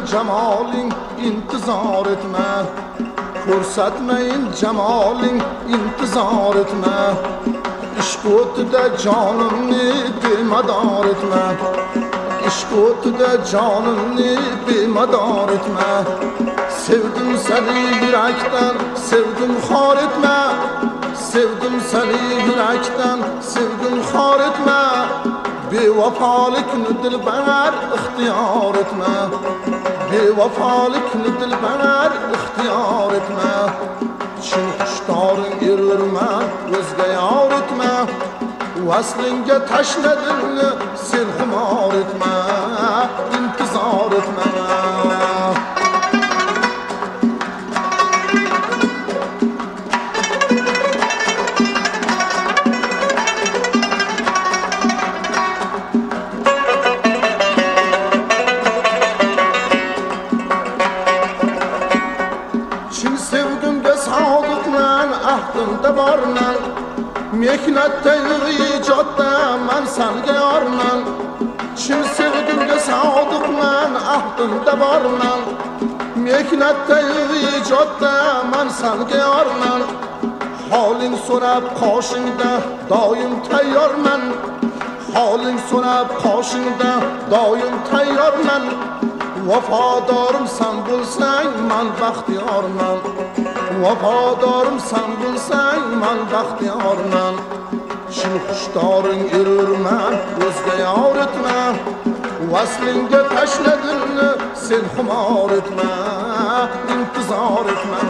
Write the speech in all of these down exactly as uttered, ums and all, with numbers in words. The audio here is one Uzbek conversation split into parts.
jamoling intizor etma, ko'rsatmayin jamoling intizor etma, ishq o'tida jonimni bemador etma, ishq o'tida jonimni bemador etma. Sevdim seni yurakdan, sevdim xor etma, sevdim seni yurakdan, sevdim xor etma. Bevafolikni dilbar ixtiyor etma, bevafolikni dilbar ixtiyor etma. Chin xushtoring erurman, o'zga yor etma, vaslingga tashladingni sen xumor etma, intizor etma. Ahdimda borman, mehnatda ijodda man senga yorman. Chin sevgimga sodiqman, ahdimda borman, mehnatda ijodda man senga yorman. Holing so'rab qoshingda doim tayyorman, holing so'rab qoshingda doim tayyorman. Vafodorim sen bo'lsang man baxtiyorman, vafodorim sen bo'lsang man baxtiyorman. Chin xushtoring erurman, o'zga yor etma, vaslingga tashladingni sen xumor etma, intizor etma.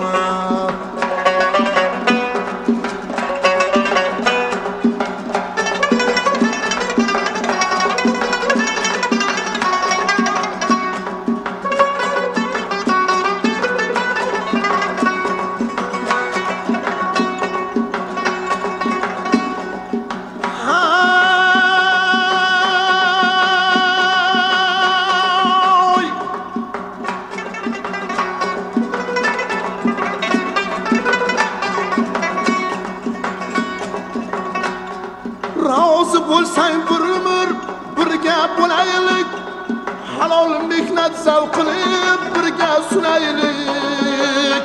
Rozi bo'lsang bir umr birga bo'laylik, halol mehnat zavqini birga sunaylik.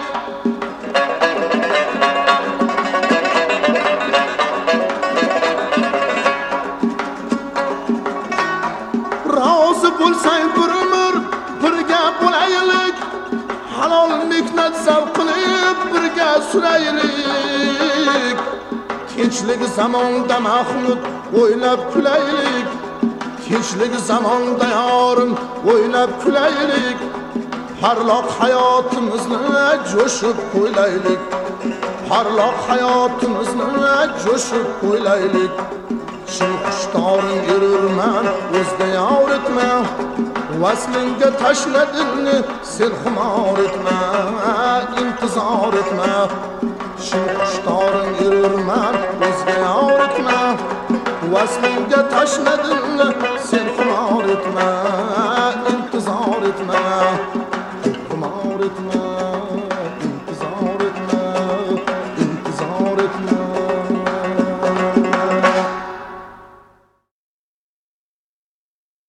Rozi bo'lsang bir umr birga bo'laylik, halol mehnat zavqini birga sunaylik. Tinchlik zamonda Mahmud o'ylab kulaylik, tinchlik zamonda yorim o'ylab kulaylik. Parloq hayotimizni jo'shib qo'ylaylik, parloq hayotimizni jo'shib qo'ylaylik. Chin xushtoring erurman, o'zga yor etma, vaslingga tashladingni sen xumor etma, intizor etma. Chin xushtoring erurman, o'zga yor etma, vaslingga tashladingni